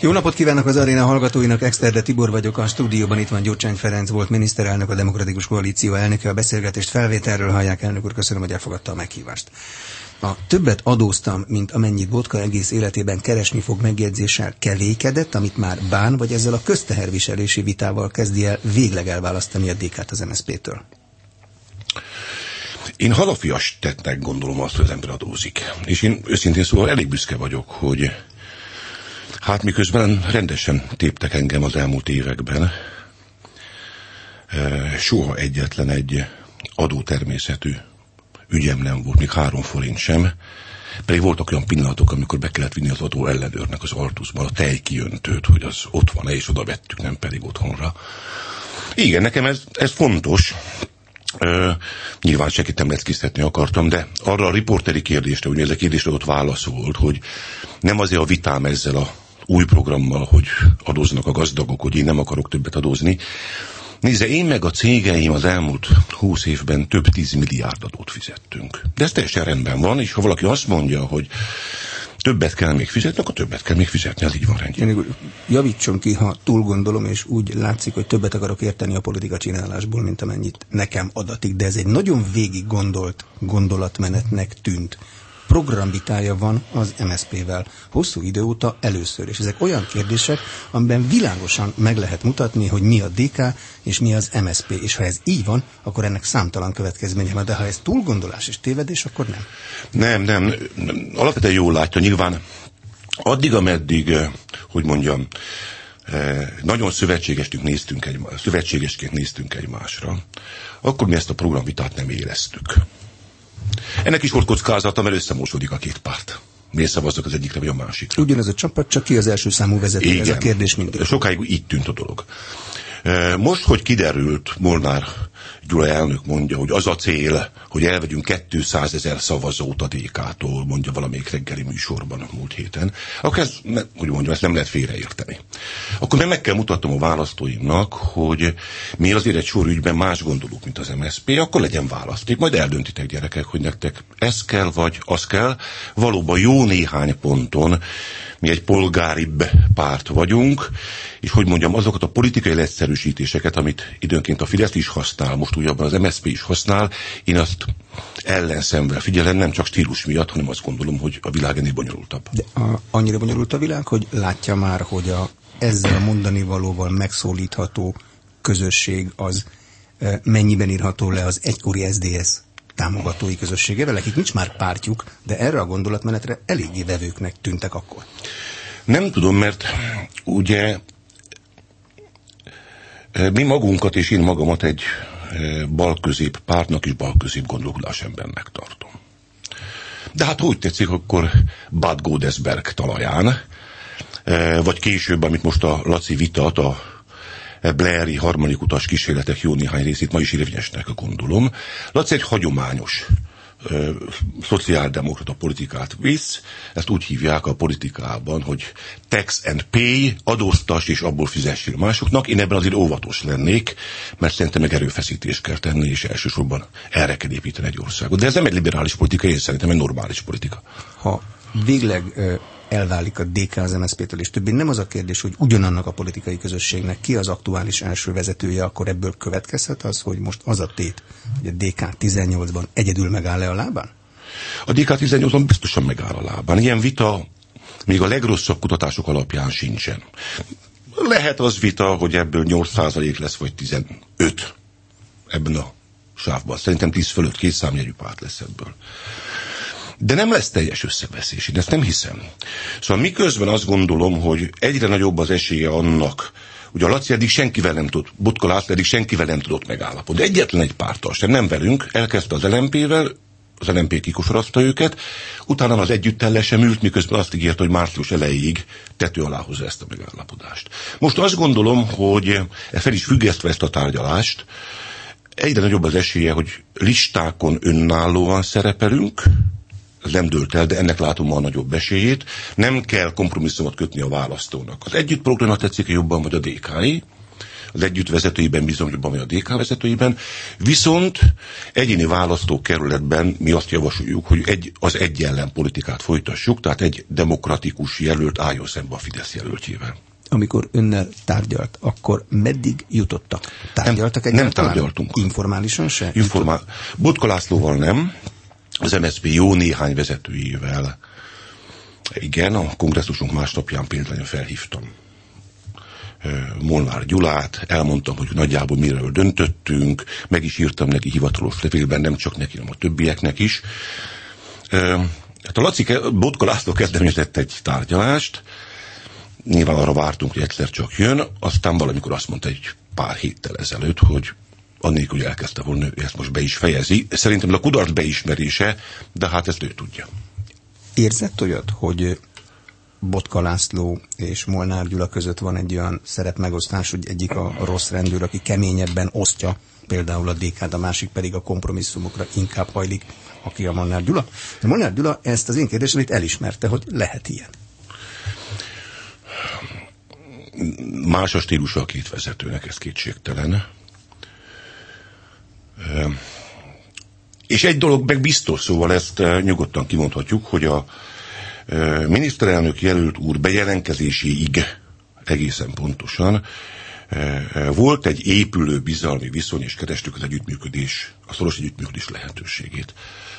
Jó napot kívánok az aréna hallgatóinak, Exterde Tibor vagyok, a stúdióban itt van Gyurcsány Ferenc, volt miniszterelnök, a Demokratikus Koalíció elnöke, a beszélgetést felvételről hallják. Elnök úr, köszönöm, hogy elfogadta a meghívást. A többet adóztam, mint amennyit Botka egész életében keresni fog megjegyzéssel kevékedett, amit már bán, vagy ezzel a közteherviselési vitával kezdi el végleg elválasztani a DK-t az MSZP-től? Én halafias tettnek gondolom azt, hogy az ember adózik. És én őszintén szóval elég büszke vagyok, hogy hát miközben rendesen téptek engem az elmúlt években, soha egyetlen egy adótermészetű ügyem nem volt, még 3 forint sem. Pedig voltak olyan pillanatok, amikor be kellett vinni az adó ellenőrnek az Altuszban a tejkiöntőt, hogy az ott van-e, és oda vettük, nem pedig otthonra. Igen, nekem ez fontos. Nyilván senkit nem leckiztetni akartam, de arra a riporteri kérdésre, ugye ez a kérdésre ott válaszolt, hogy nem azért a vitám ezzel a új programmal, hogy adóznak a gazdagok, hogy én nem akarok többet adózni. Nézze, én meg a cégeim az elmúlt 20 évben több 10 milliárd adót fizettünk. De ez teljesen rendben van, és ha valaki azt mondja, hogy többet kell még fizetni, akkor többet kell még fizetni, ez így van rendjén. Javítson ki, ha túl gondolom, és úgy látszik, hogy többet akarok érteni a politika csinálásból, mint amennyit nekem adatik, de ez egy nagyon végig gondolt gondolatmenetnek tűnt. Programvitája van az MSZP-vel hosszú idő óta először, és ezek olyan kérdések, amiben világosan meg lehet mutatni, hogy mi a DK és mi az MSZP, és ha ez így van, akkor ennek számtalan következménye van, de ha ez túlgondolás és tévedés, akkor nem. Nem. Alapvetően jól látja, nyilván addig, ameddig, hogy mondjam, nagyon szövetségesként néztünk egymásra, akkor mi ezt a programvitát nem éreztük. Ennek is volt kockázata, mert összemosódik a két párt. Miért szavazzak az egyikre vagy a másikra? Ugyanez a csapat, csak ki az első számú vezető, igen. Ez a kérdés mindig. Sokáig így tűnt a dolog. Most, hogy kiderült, Molnár Gyula elnök mondja, hogy az a cél, hogy elvegyünk 200 000 szavazót a DK-tól, mondja valamelyik reggeli műsorban a múlt héten, akkor ezt nem lehet félreérteni. Akkor meg kell mutatnom a választóimnak, hogy mi azért egy sor ügyben más gondolunk, mint az MSZP, akkor legyen választék, majd eldöntitek, gyerekek, hogy nektek ez kell, vagy az kell. Valóban jó néhány ponton mi egy polgáribb párt vagyunk, és hogy mondjam, azokat a politikai leegyszerűsítéseket, amit időnként a Fidesz is használ, most újabban az MSZP is használ, én azt ellenszemvel figyelem, nem csak stílus miatt, hanem azt gondolom, hogy a világ ennél bonyolultabb. De annyira bonyolult a világ, hogy látja már, hogy ezzel a mondani valóval megszólítható közösség az mennyiben írható le az egykori SZDSZ támogatói közösségével, akik nincs már pártjuk, de erre a gondolatmenetre eléggé vevőknek tűntek akkor. Nem tudom, mert ugye mi magunkat és én magamat egy balközép pártnak és balközép gondolkodás embernek tartom. De hát úgy tetszik, akkor Bad Godesberg talaján, vagy később, amit most a Laci vitat, a Blairi harmadik utas kísérletek jó néhány részét ma is érvényesnek gondolom. Laci egy hagyományos szociáldemokrata politikát visz, ezt úgy hívják a politikában, hogy tax and pay, adóztass és abból fizessél másoknak. Én ebben azért óvatos lennék, mert szerintem meg erőfeszítést kell tenni, és elsősorban erre kell építeni egy országot. De ez nem egy liberális politika, én szerintem egy normális politika. Ha végleg elválik a DK az MSZP-től, és többé nem az a kérdés, hogy ugyanannak a politikai közösségnek ki az aktuális első vezetője, akkor ebből következhet az, hogy most az a tét, hogy a DK 18-ban egyedül megáll-e a lábán? A DK 18-ban biztosan megáll a lábán. Ilyen vita még a legrosszabb kutatások alapján sincsen. Lehet az vita, hogy ebből 8% lesz, vagy 15 ebben a sávban. Szerintem 10 fölött 2 számjegyű párt lesz ebből. De nem lesz teljes összeveszés, én ezt nem hiszem. Szóval miközben azt gondolom, hogy egyre nagyobb az esélye annak, ugye a Laci eddig senkivel nem tudott, Botka László eddig senkivel nem tudott megállapodni. Egyetlen egy párttal sem, nem velünk, elkezdte az LMP-vel, az LMP kikosarazta őket, utána az együttellel sem ült, miközben azt ígérte, hogy március elejéig tető alá hozza ezt a megállapodást. Most azt gondolom, hogy fel is függesztve ezt a tárgyalást, egyre nagyobb az esélye, hogy listákon önállóan szerepelünk, ez nem dőlt el, de ennek látom a nagyobb esélyét. Nem kell kompromisszumot kötni a választónak. Az együtt programnak tetszik jobban, vagy a DK-i. az együtt vezetőiben bizony jobban, vagy a DK vezetőiben. Viszont egyéni választókerületben mi azt javasoljuk, hogy az egy ellen politikát folytassuk, tehát egy demokratikus jelölt álljon szembe a Fidesz jelöltjével. Amikor önnel tárgyalt, akkor meddig jutottak? Tárgyaltak egyáltalán? Nem tárgyaltunk. Informálisan se? Botka Lászlóval nem, az MSZP jó néhány vezetőjével. Igen, a kongresszusunk másnapján például felhívtam Molnár Gyulát, elmondtam, hogy nagyjából miről döntöttünk, meg is írtam neki hivatalos levélben, nem csak neki, hanem a többieknek is. Hát a Botka László kezdeményezett egy tárgyalást, nyilván arra vártunk, hogy egyszer csak jön, aztán valamikor azt mondta egy pár héttel ezelőtt, hogy annélkül, hogy elkezdte volna, ő ezt most be is fejezi. Szerintem a kudarc beismerése, de hát ezt ő tudja. Érzett olyat, hogy Botka László és Molnár Gyula között van egy olyan szerepmegosztás, hogy egyik a rossz rendőr, aki keményebben osztja például a DK-t, a másik pedig a kompromisszumokra inkább hajlik, aki a Molnár Gyula? De Molnár Gyula ezt az én kérdésemet elismerte, hogy lehet ilyen. Más a stílusa a két vezetőnek, ez kétségtelen. És egy dolog meg biztos, szóval ezt nyugodtan kimondhatjuk, hogy a miniszterelnök jelölt úr bejelentkezéséig egészen pontosan volt egy épülő bizalmi viszony, és kerestük az együttműködés, a szoros együttműködés lehetőségét.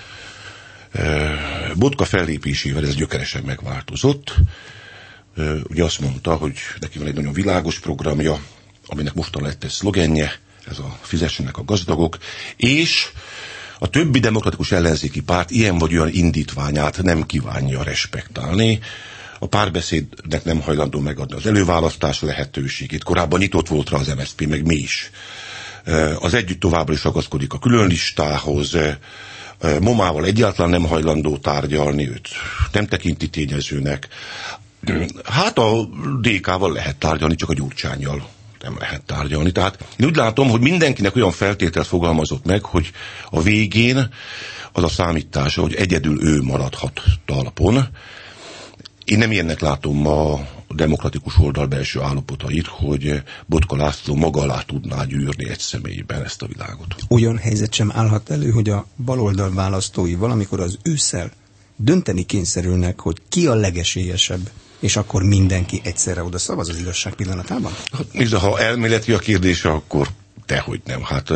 Botka fellépésével ez gyökeresen megváltozott. Ugye azt mondta, hogy neki van egy nagyon világos programja, aminek mostan lett egy szlogenje, ez a fizessenek a gazdagok, és a többi demokratikus ellenzéki párt ilyen vagy olyan indítványát nem kívánja respektálni. A párbeszédnek nem hajlandó megadni az előválasztás lehetőségét. Korábban nyitott volt rá az MSZP, meg mi is. Az együtt továbbra is ragaszkodik a különlistához. Momával egyáltalán nem hajlandó tárgyalni, őt nem tekinti tényezőnek. Hát a DK-val lehet tárgyalni, csak a Gyurcsánnyal nem lehet tárgyalni. Tehát én úgy látom, hogy mindenkinek olyan feltételt fogalmazott meg, hogy a végén az a számítása, hogy egyedül ő maradhat talpon. Én nem ilyennek látom a demokratikus oldal belső állapotait, hogy Botka László maga alá tudná gyűrni egy személyben ezt a világot. Olyan helyzet sem állhat elő, hogy a baloldal választói valamikor az ősszel dönteni kényszerülnek, hogy ki a legesélyesebb, és akkor mindenki egyszerre oda szavaz az igazság pillanatában? Hát, ha elméleti a kérdése, akkor dehogy nem. Hát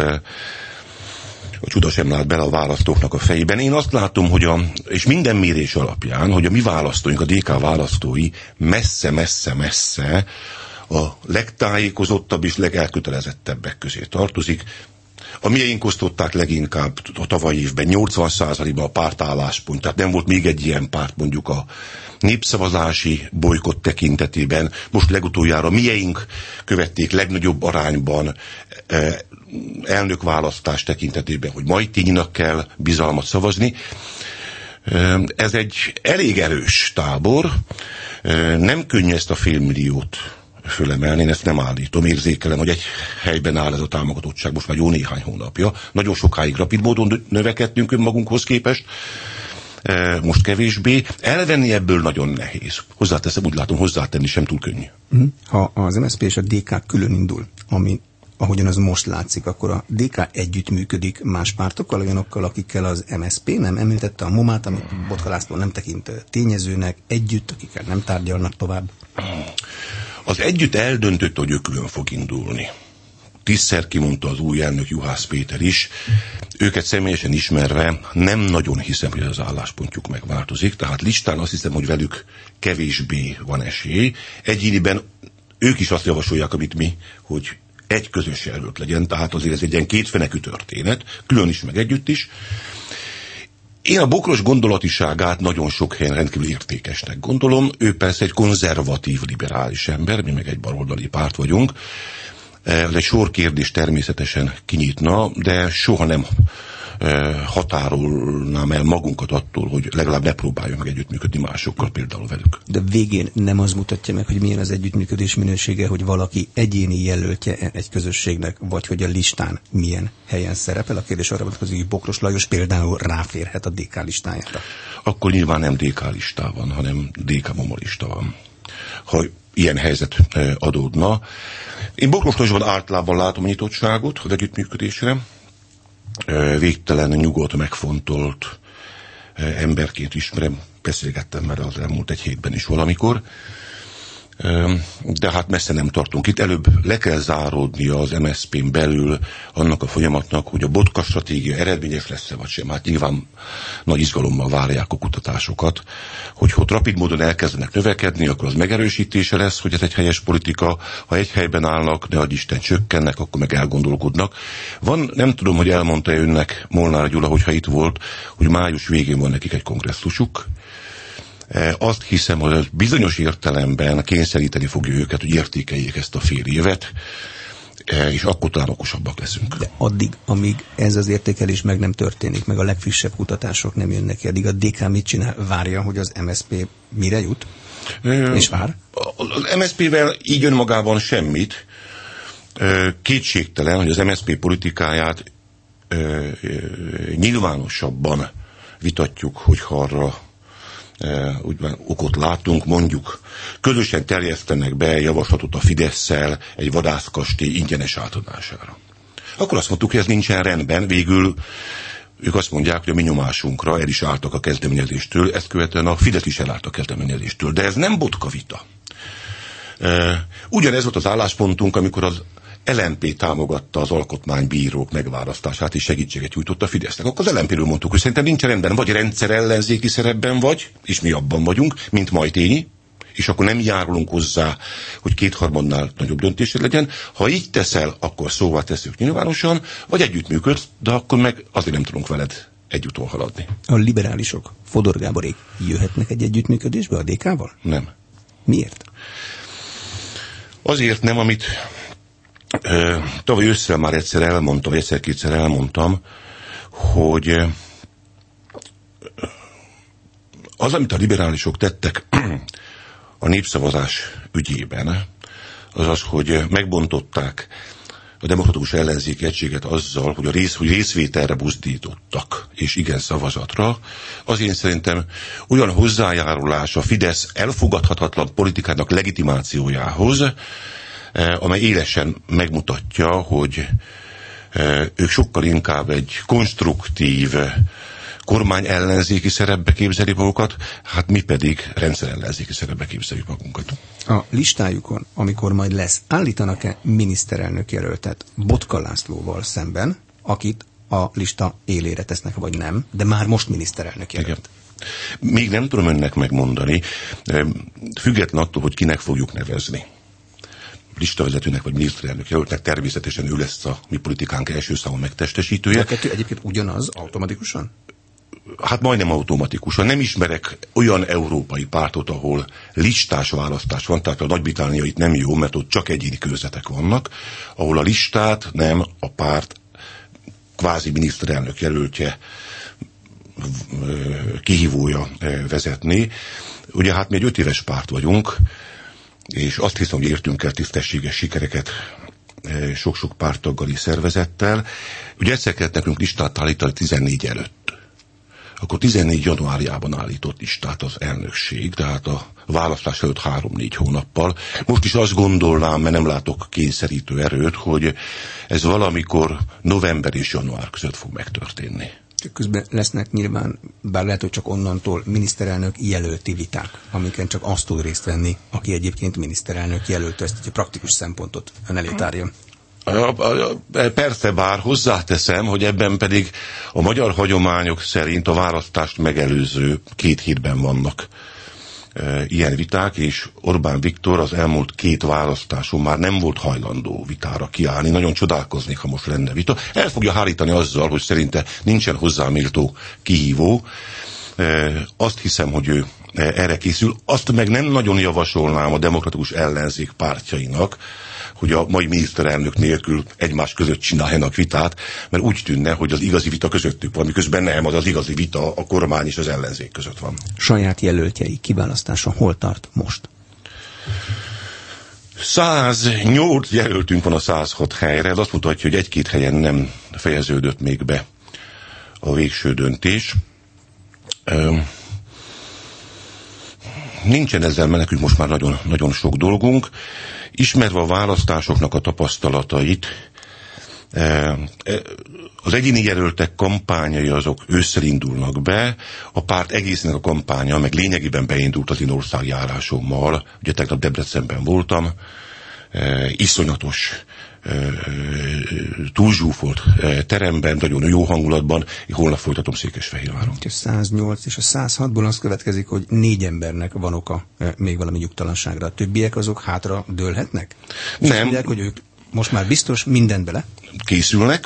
a csuda sem lát bele a választóknak a fejében. Én azt látom, hogy és minden mérés alapján, hogy a mi választóink, a DK választói messze a legtájékozottabb és legelkötelezettebbek közé tartozik. A miénk osztották leginkább a tavalyi évben 80%-ban a pártálláspont, tehát nem volt még egy ilyen párt mondjuk a népszavazási bolykott tekintetében. Most legutoljára miénk követték legnagyobb arányban elnökválasztás tekintetében, hogy majd tényleg kell bizalmat szavazni. Ez egy elég erős tábor, nem könnyű ezt a 500 000 fölemelni, én ezt nem állítom, érzékelem, hogy egy helyben áll ez a támogatottság most már jó néhány hónapja. Nagyon sokáig rapid módon növekedtünk önmagunkhoz képest, most kevésbé. Elvenni ebből nagyon nehéz. Hozzáteszem, úgy látom, hozzátenni sem túl könnyű. Ha az MSZP és a DK külön indul, ahogyan az most látszik, akkor a DK együttműködik más pártokkal, olyanokkal, akikkel az MSZP nem említette a Momát, amit Botka László nem tekint tényezőnek, együtt, akikkel nem tárgyalnak tovább. Az együtt eldöntött, hogy ő külön fog indulni. 10-szer kimondta az új elnök Juhász Péter is. Őket személyesen ismerve nem nagyon hiszem, hogy az álláspontjuk megváltozik. Tehát listán azt hiszem, hogy velük kevésbé van esély. Egyéniben ők is azt javasolják, amit mi, hogy egy közös jelölt legyen. Tehát azért ez egy ilyen kétfenekű történet, külön is, meg együtt is. Én a Bokros gondolatiságát nagyon sok helyen rendkívül értékesnek gondolom. Ő persze egy konzervatív, liberális ember, mi meg egy baloldali párt vagyunk. Ez egy sor kérdés természetesen kinyitna, de soha nem határolnám el magunkat attól, hogy legalább ne próbáljunk meg együttműködni másokkal, például velük. De végén nem az mutatja meg, hogy milyen az együttműködés minősége, hogy valaki egyéni jelöltje egy közösségnek, vagy hogy a listán milyen helyen szerepel. A kérdés arra vonatkozik, hogy Bokros Lajos például ráférhet a DK listájára. Akkor nyilván nem DK listá van, hanem DK Moma lista van. Ha ilyen helyzet adódna. Én Bokros-Lajosban általában látom a nyitottságot az együttműködésre. Végtelen, nyugodt, megfontolt emberként ismerem, beszélgettem már az elmúlt egy hétben is valamikor, de hát messze nem tartunk itt. Előbb le kell záródnia az MSZP-n belül annak a folyamatnak, hogy a Botka stratégia eredményes lesz-e vagy sem. Hát nyilván nagy izgalommal várják a kutatásokat, hogy ott rapid módon elkezdenek növekedni, akkor az megerősítése lesz, hogy ez egy helyes politika. Ha egy helyben állnak, ne adj Isten csökkennek, akkor meg elgondolkodnak. Van, nem tudom, hogy elmondta önnek Molnár Gyula, hogyha itt volt, hogy május végén van nekik egy kongresszusuk. Azt hiszem, hogy bizonyos értelemben kényszeríteni fogja őket, hogy értékeljék ezt a fél évet, és akkor talán okosabbak leszünk. De addig, amíg ez az értékelés meg nem történik, meg a legfrissebb kutatások nem jönnek ki, addig a DK mit csinál? Várja, hogy az MSZP mire jut? És vár? Az MSZP-vel így önmagában semmit. Kétségtelen, hogy az MSZP politikáját nyilvánosabban vitatjuk, hogyha arra úgymond okot látunk, mondjuk közösen terjesztenek be javaslatot a Fidesszel egy vadászkastély ingyenes átadására. Akkor azt mondtuk, hogy ez nincsen rendben, végül ők azt mondják, hogy a mi nyomásunkra el is álltak a kezdeményezéstől, ezt követően a Fidesz is elállt a kezdeményezéstől. De ez nem Botka vita. Ugyanez volt az álláspontunk, amikor az LMP támogatta az alkotmánybírók megválasztását és segítséget nyújtott a Fidesznek. Akkor az LMP-ről mondtuk, hogy szerintem nincs rendben, vagy rendszer ellenzéki szerepben vagy, és mi abban vagyunk, mint Majtényi, és akkor nem járulunk hozzá, hogy kétharmadnál nagyobb döntésed legyen. Ha így teszel, akkor szóval tesszük nyilvánosan, vagy együttműködsz, de akkor meg azért nem tudunk veled egyúton haladni. A liberálisok, Fodor Gáborék jöhetnek egy együttműködésbe a DK-val? Nem. Miért? Azért nem, amit tavaly ősszel már egyszer elmondtam, vagy egyszer-kétszer elmondtam, hogy az, amit a liberálisok tettek a népszavazás ügyében, az az, hogy megbontották a demokratikus ellenzéki egységet azzal, hogy hogy részvételre buzdítottak, és igen szavazatra, az én szerintem olyan hozzájárulás a Fidesz elfogadhatatlan politikának legitimációjához, amely élesen megmutatja, hogy ők sokkal inkább egy konstruktív kormányellenzéki szerepbe képzelik magukat, hát mi pedig rendszerellenzéki szerepbe képzeljük magunkat. A listájukon, amikor majd lesz, állítanak-e miniszterelnök jelöltet Botka Lászlóval szemben, akit a lista élére tesznek, vagy nem, de már most miniszterelnök jelölt? Igen. Még nem tudom önnek megmondani, független attól, hogy kinek fogjuk nevezni. Listavezetőnek vagy miniszterelnök jelöltnek, természetesen ő lesz a mi politikánk első számú megtestesítője. A kettő egyébként ugyanaz, automatikusan? Hát majdnem automatikusan. Nem ismerek olyan európai pártot, ahol listás választás van, tehát a Nagy-Britannia itt nem jó, mert ott csak egyéni körzetek vannak, ahol a listát nem a párt kvázi miniszterelnök jelöltje, kihívója vezetni. Ugye hát mi egy 5 éves párt vagyunk, és azt hiszem, hogy értünk el tisztességes sikereket sok-sok párttaggal és szervezettel. Ugye egyszer kellett nekünk listát állítani 14 előtt. Akkor 14 januárjában állított listát az elnökség, tehát a választás előtt 3-4 hónappal. Most is azt gondolnám, mert nem látok kényszerítő erőt, hogy ez valamikor november és január között fog megtörténni. Közben lesznek nyilván, bár lehet, hogy csak onnantól miniszterelnök jelölti viták, amiken csak azt tud részt venni, aki egyébként miniszterelnök jelölt, ezt egy praktikus szempontot ön elé tárjon. Persze, bár hozzáteszem, hogy ebben pedig a magyar hagyományok szerint a választást megelőző 2 hétben vannak ilyen viták, és Orbán Viktor az elmúlt 2 választáson már nem volt hajlandó vitára kiállni. Nagyon csodálkoznék, ha most lenne vita. El fogja hárítani azzal, hogy szerinte nincsen hozzáméltó kihívó. Azt hiszem, hogy ő erre készül. Azt meg nem nagyon javasolnám a demokratikus ellenzék pártjainak, hogy a mai miniszterelnök nélkül egymás között csináljanak vitát, mert úgy tűnne, hogy az igazi vita közöttük van, miközben nem, az igazi vita a kormány és az ellenzék között van. Saját jelöltjei kiválasztása hol tart most? 108 jelöltünk van a 106 helyre, ez azt mutatja, hogy 1-2 helyen nem fejeződött még be a végső döntés. Nincsen ezzel, mert nekünk most már nagyon, nagyon sok dolgunk. Ismerve a választásoknak a tapasztalatait, az egyéni jelöltek kampányai azok ősszel indulnak be, a párt egésznek a kampánya meg lényegében beindult az én országjárásommal. Ugye tegnap Debrecenben voltam, iszonyatos, túlzsúfolt teremben, nagyon jó hangulatban, holnap folytatom Székesfehérváron. A 108 és a 106-ból az következik, hogy 4 embernek van oka még valami nyugtalanságra. A többiek azok hátra dőlhetnek? Nem. Mondják, hogy ők most már biztos mindent bele? Készülnek.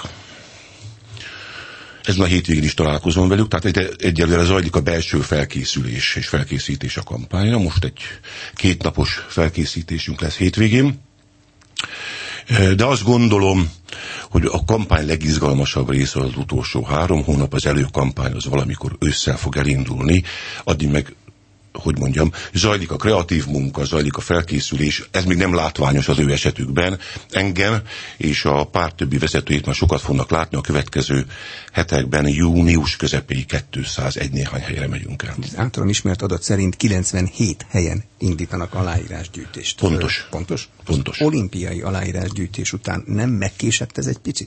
Ezen a hétvégén is találkozom velük, tehát egyelőre zajlik a belső felkészülés és felkészítés a kampányra. Most egy 2 napos felkészítésünk lesz hétvégén. De azt gondolom, hogy a kampány legizgalmasabb része az utolsó 3 hónap, az előkampány az valamikor ősszel fog elindulni, addig meg, hogy mondjam, zajlik a kreatív munka, zajlik a felkészülés, ez még nem látványos az ő esetükben. Engem és a párt többi vezetőjét már sokat fognak látni a következő hetekben, június közepéig 201 néhány helyre megyünk el. Az általam ismert adat szerint 97 helyen indítanak aláírásgyűjtést. Pontos. Pontos? Pontos. Az olimpiai aláírásgyűjtés után nem megkésett ez egy picit?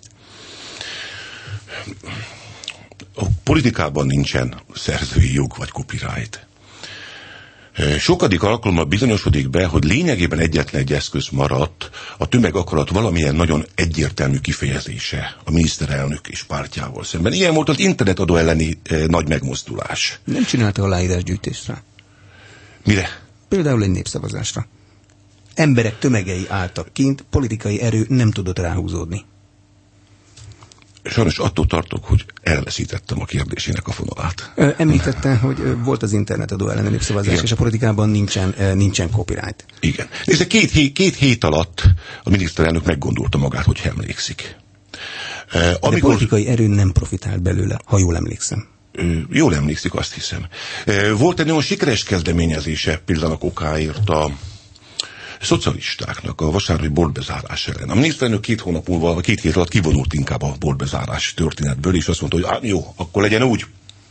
A politikában nincsen szerzői jog vagy copyright. Sokadik alkalommal bizonyosodik be, hogy lényegében egyetlen egy eszköz maradt a tömegakarat valamilyen nagyon egyértelmű kifejezése a miniszterelnök és pártjával szemben. Ilyen volt az internetadó elleni nagy megmozdulás. Nem csinálta aláírásgyűjtést rá? Mire? Például egy népszavazásra. Emberek tömegei álltak kint, politikai erő nem tudott ráhúzódni. Sajnos attól tartok, hogy elveszítettem a kérdésének a fonalát. Említette, hogy volt az internetadó elleni népszavazás, igen, és a politikában nincsen copyright. Igen. Nézd, 2 hét alatt a miniszterelnök meggondolta magát, hogy emlékszik. De politikai erő nem profitált belőle, ha jól emlékszem. Jól emlékszik, azt hiszem. Volt egy nagyon sikeres kezdeményezése például okáért a szocialistáknak a vasárnapi boltbezárás ellen. A miniszterelnök 2 hét alatt kivonult inkább a boltbezárás történetből, és azt mondta, hogy jó, akkor legyen úgy.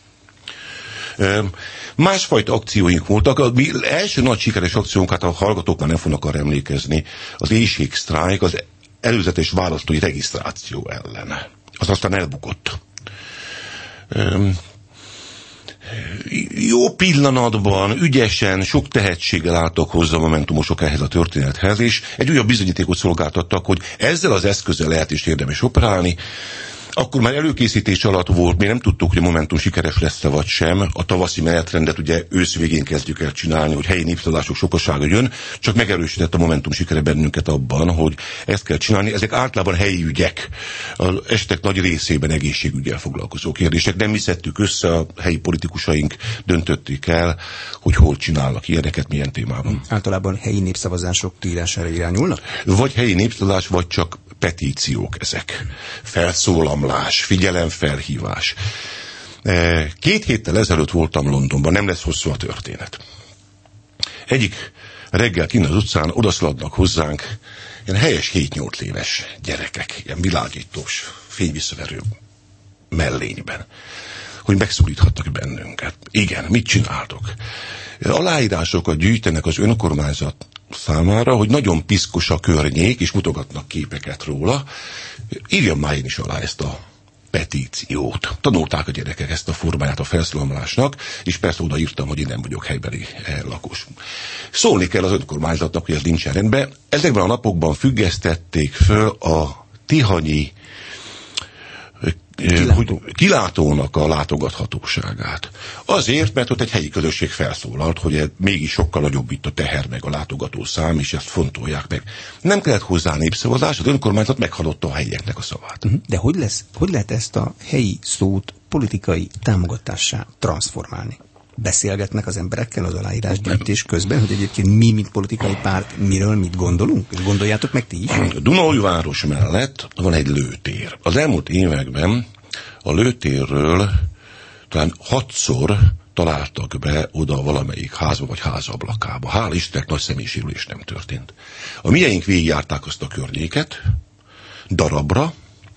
Másfajta akcióink voltak. Az első nagy sikeres akciónk, hát a hallgatók már nem fognak arra emlékezni, az éjségsztrájk, az előzetes választói regisztráció ellen. Az aztán elbukott. Jó pillanatban, ügyesen, sok tehetséggel álltak hozzá a momentumosok ehhez a történethez, és egy újabb bizonyítékot szolgáltattak, hogy ezzel az eszközzel lehet is érdemes operálni. Akkor már előkészítés alatt volt, még nem tudtuk, hogy a Momentum sikeres lesz-e vagy sem. A tavaszi menetrendet ugye ősz végén kezdjük el csinálni, hogy helyi népszavazások sokasága jön, csak megerősített a Momentum sikere bennünket abban, hogy ezt kell csinálni. Ezek általában helyi ügyek, az esetek nagy részében egészségügyel foglalkozó kérdések. Nem mi szedtük össze, a helyi politikusaink döntötték el, hogy hol csinálnak ilyeneket, milyen témában. Általában helyi népszavazások kiírására irányulnak? Vagy helyi népszavazás, vagy csak petíciók ezek. Felszólamlás, figyelemfelhívás. 2 héttel ezelőtt voltam Londonban, nem lesz hosszú a történet. Egyik reggel kint az utcán odaszaladnak hozzánk ilyen helyes 7-8 éves gyerekek, ilyen világítós, fényvisszaverő mellényben, hogy megszólíthattak bennünket. Igen, mit csináltok? Aláírásokat gyűjtenek az önkormányzat számára, hogy nagyon piszkos a környék, és mutogatnak képeket róla. Írjam már én is alá ezt a petíciót. Tanulták a gyerekek ezt a formáját a felszólalásnak, és persze odaírtam, hogy én nem vagyok helybeli lakos. Szólni kell az önkormányzatnak, hogy ez nincsen rendben. Ezekben a napokban függesztették föl a tihanyi kilátónak a látogathatóságát. Azért, mert ott egy helyi közösség felszólalt, hogy mégis sokkal nagyobb itt a teher meg a látogató szám, és ezt fontolják meg. Nem kellett hozzá népszavazás, az önkormányzat meghallotta a helyieknek a szavát. De hogy lehet ezt a helyi szót politikai támogatássá transformálni? Beszélgetnek az emberekkel az aláírásgyűjtés közben, hogy egyébként mi, mint politikai párt, miről mit gondolunk? És gondoljátok meg ti is? Dunaújváros mellett van egy lőtér. Az elmúlt években a lőtérről talán 6-szor találtak be oda valamelyik házba vagy házablakába. Hál' Istennek nagy személyisérülés nem történt. A mieink végigjárták azt a környéket, darabra,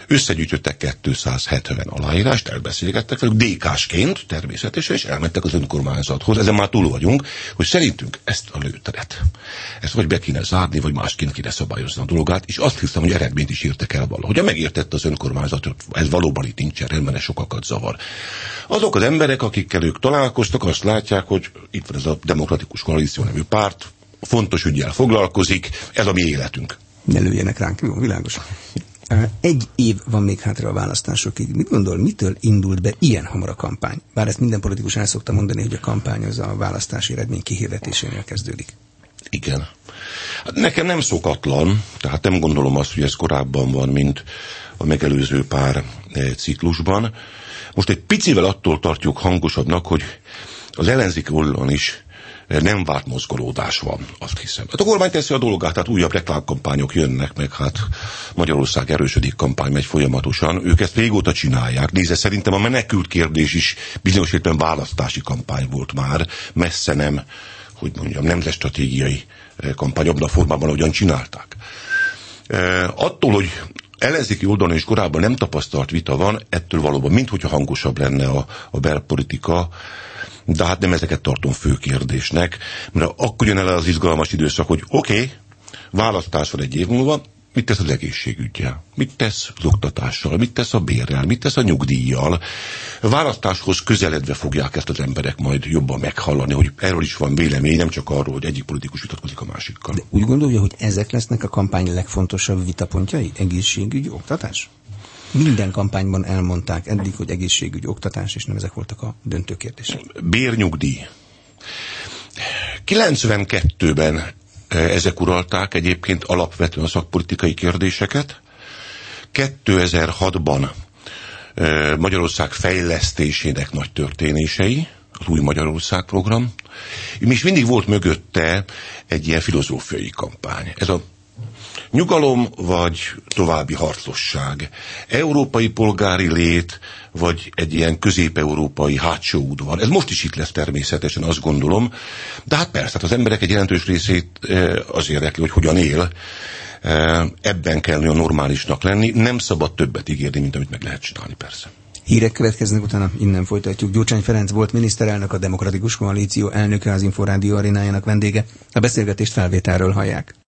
Összegyűjtöttek 270 aláírást, elbeszélgettek velük, DK-sként természetesen, és elmentek az önkormányzathoz. Ezen már túl vagyunk, hogy szerintünk ezt a lőteret, ezt vagy be kéne zárni, vagy másként kéne szabályozni a dolgát, és azt hiszem, hogy eredményt is értek el valahogy. Megértette az önkormányzat, hogy ez valóban itt nincsen rendben, ez sokakat zavar. Azok az emberek, akikkel ők találkoztak, azt látják, hogy itt van ez a Demokratikus Koalíció nevű párt, fontos üggyel foglalkozik, ez a mi életünk. Ne lőjenek ránk, jó, világos. Egy év van még hátra a választásokig. Mit gondol, mitől indult be ilyen hamar a kampány? Bár ezt minden politikus el szokta mondani, hogy a kampány az a választási eredmény kihirdetésénél kezdődik. Igen. Nekem nem szokatlan, tehát nem gondolom azt, hogy ez korábban van, mint a megelőző pár ciklusban. Most egy picivel attól tartjuk hangosabbnak, hogy az ellenzéki oldalon is nem várt mozgolódás van, azt hiszem. Hát a kormány teszi a dolgát, tehát újabb reklámkampányok jönnek, meg hát Magyarország erősödik, kampány megy folyamatosan. Ők ezt régóta csinálják. Nézze, szerintem a menekült kérdés is bizonyos értelemben választási kampány volt már. Messze nem, hogy mondjam, nemzetstratégiai kampány abban a formában, ahogyan csinálták. Attól, hogy ellenzéki oldalon is korábban nem tapasztalt vita van, ettől valóban, minthogyha hangosabb lenne a belpolitika, de hát nem ezeket tartom fő kérdésnek, mert akkor jön el az izgalmas időszak, hogy oké, választás van egy év múlva, mit tesz az egészségüggyel, mit tesz az oktatással, mit tesz a bérrel, mit tesz a nyugdíjjal. A választáshoz közeledve fogják ezt az emberek majd jobban meghallani, hogy erről is van vélemény, nem csak arról, hogy egyik politikus vitatkozik a másikkal. De úgy gondolja, hogy ezek lesznek a kampány legfontosabb vitapontjai? Egészségügy, oktatás? Minden kampányban elmondták eddig, hogy egészségügy, oktatás, és nem ezek voltak a döntő kérdések. Bérnyugdíj. 92-ben ezek uralták egyébként alapvetően a szakpolitikai kérdéseket. 2006-ban Magyarország fejlesztésének nagy történései, az új Magyarország program, és mindig volt mögötte egy ilyen filozófiai kampány. Ez a nyugalom vagy további harcosság, európai polgári lét, vagy egy ilyen közép-európai hátsó udvar. Ez most is itt lesz természetesen, azt gondolom, de hát persze, hát az emberek egy jelentős részét az érdekli, hogy hogyan él. Ebben kell olyan normálisnak lenni, nem szabad többet ígérni, mint amit meg lehet csinálni, persze. Hírek következnek, utána innen folytatjuk. Gyurcsány Ferenc volt miniszterelnök, a Demokratikus Koalíció elnöke, az Inforádió arénájának vendége. A beszélgetést felvételről hallják.